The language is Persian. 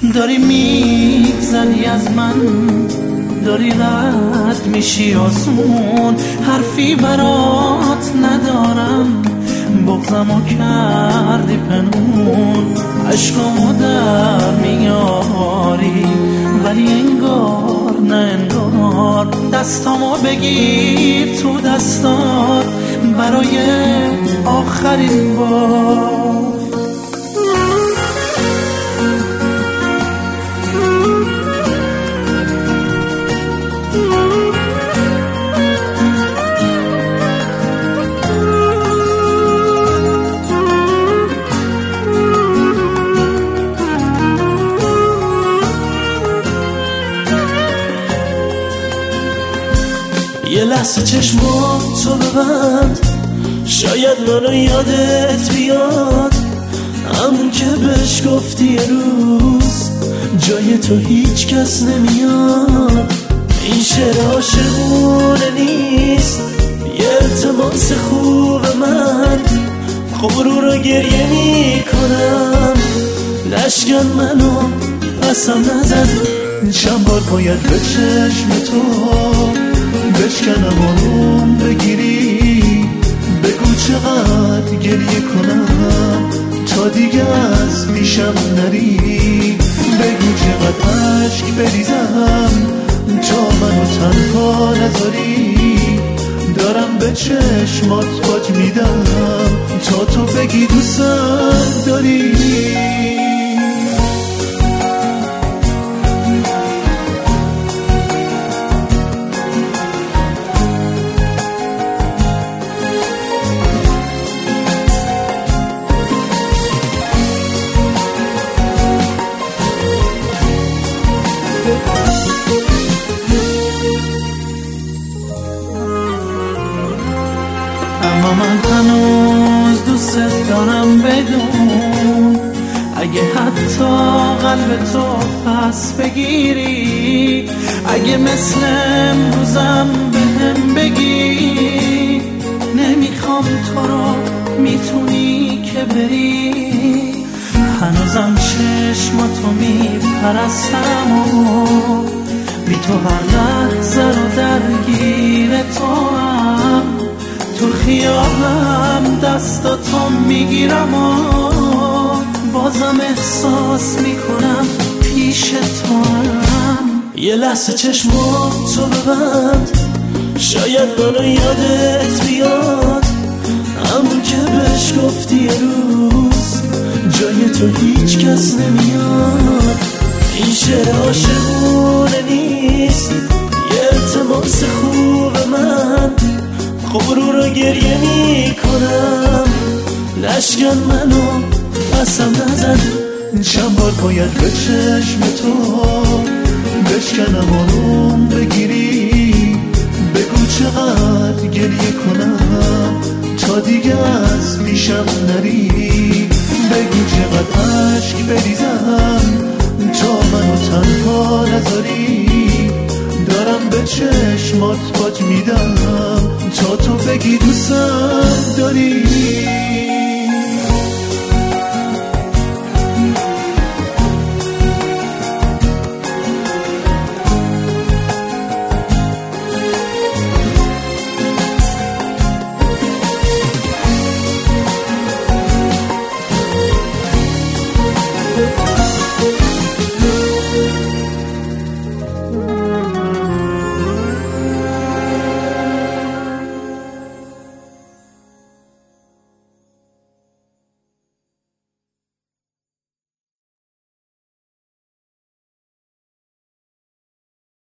داری میگذری از من، داری رد میشی آسون، حرفی برات ندارم، بغضمو کردی پنهون، عشقمو در میاری ولی انگار نه انگار، دستامو بگیر تو دستات برای آخرین بار. یه لحظه چشماتو ببند، شاید منو یادت بیاد، همون که بهش گفتی یه روز جای تو هیچ کس نمیاد. این شعر عاشقونه نیست، یه التماس خوب من، غرور رو گریه میکنم، لشکن منو قسم نزن، چند بار باید به چشم تو بشکنم آروم بگیری، بگو چقدر گریه کنم تا دیگه از پیشم نری، بگو چقدر عشق بریزم تا منو تنها نذاری، دارم به چشمات باج میدم تا تو بگی دوستم داری. اما من هنوز دوست دارم بدون، اگه حتی قلب تو پس بگیری، اگه مثل امروزم بهم بگی نمیخوام تو رو، میتونی که بری، هنوزم چشماتو میپرستم و بی تو هر لحظه رو درگیر تو هم، تو خیالم دستاتو میگیرم و بازم احساس میکنم پیش تو هم. یه لحظه چشماتو ببند، شاید منو یادت بیاد، همون که بهش گفتی یه روز جای تو هیچ کس نمیاد. این شعر عاشقونه نیست، یه التماس خوب من، غرور رو گریه میکنم، لشکن منو قسم نزن، چند بار باید به چشم تو بشکنم آروم بگیری، بگو چقدر گریه کنم تا دیگه از پیشم نری، بگو چقدر عشق بریزم تا منو تنها نذاری، دارم به چشمات باج میدم تا تو بگی دوستم داری.